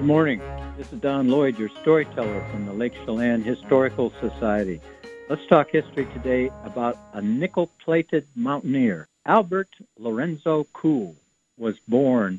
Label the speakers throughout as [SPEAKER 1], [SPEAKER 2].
[SPEAKER 1] morning. This is Don Lloyd, your storyteller from the Lake Chelan Historical Society. Let's talk history today about a nickel-plated mountaineer. Albert Lorenzo Cool was born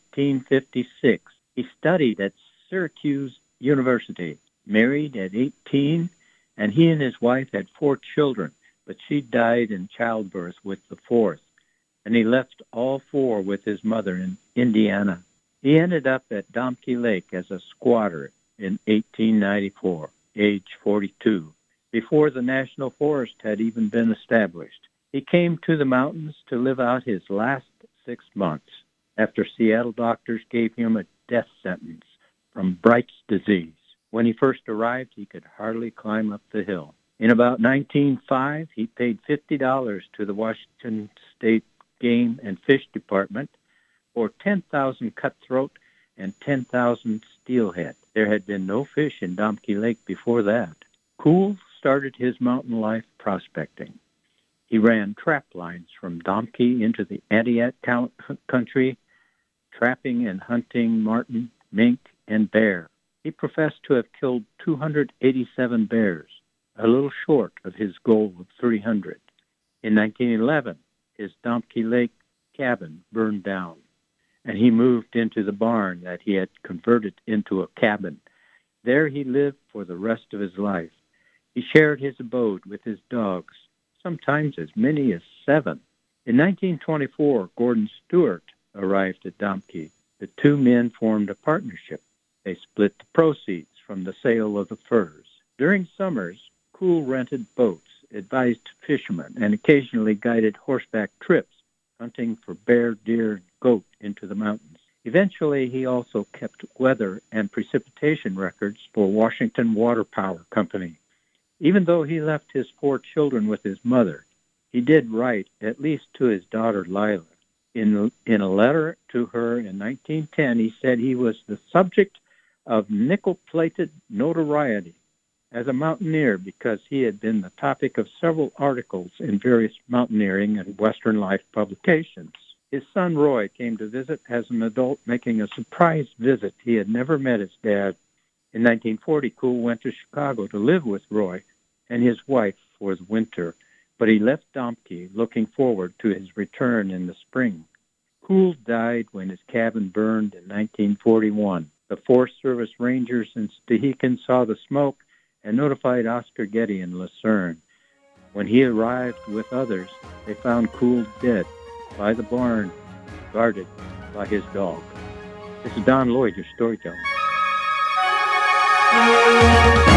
[SPEAKER 1] 1856. He studied at Syracuse University, married at 18, and he and his wife had 4 children, but she died in childbirth with the 4th, and he left all 4 with his mother in Indiana. He ended up at Domkey Lake as a squatter in 1894, age 42, before the National Forest had even been established. He came to the mountains to live out his last 6 months after Seattle doctors gave him a death sentence from Bright's disease. When he first arrived, he could hardly climb up the hill. In about 1905, he paid $50 to the Washington State Game and Fish Department for 10,000 cutthroat and 10,000 steelhead. There had been no fish in Domkey Lake before that. Cool started his mountain life prospecting. He ran trap lines from Domkey into the Entiat country, trapping and hunting marten, mink, and bear. He professed to have killed 287 bears, a little short of his goal of 300. In 1911, his Domkey Lake cabin burned down, and he moved into the barn that he had converted into a cabin. There he lived for the rest of his life. He shared his abode with his dogs, sometimes as many as 7. In 1924, Gordon Stewart arrived at Domkey. The 2 men formed a partnership. They split the proceeds from the sale of the furs. During summers, Cool rented boats, advised fishermen, and occasionally guided horseback trips, hunting for bear, deer, and goat into the mountains. Eventually, he also kept weather and precipitation records for Washington Water Power Company. Even though he left his 4 children with his mother, he did write at least to his daughter Lila. In a letter to her in 1910, he said he was the subject of nickel-plated notoriety as a mountaineer because he had been the topic of several articles in various mountaineering and Western life publications. His son Roy came to visit as an adult, making a surprise visit. He had never met his dad. In 1940, Cool went to Chicago to live with Roy and his wife for the winter, but he left Domkey looking forward to his return in the spring. Cool died when his cabin burned in 1941. The Forest Service rangers in Stehekin saw the smoke and notified Oscar Getty in Lucerne. When he arrived with others, they found Cool dead by the barn, guarded by his dog. This is Don Lloyd, your storyteller.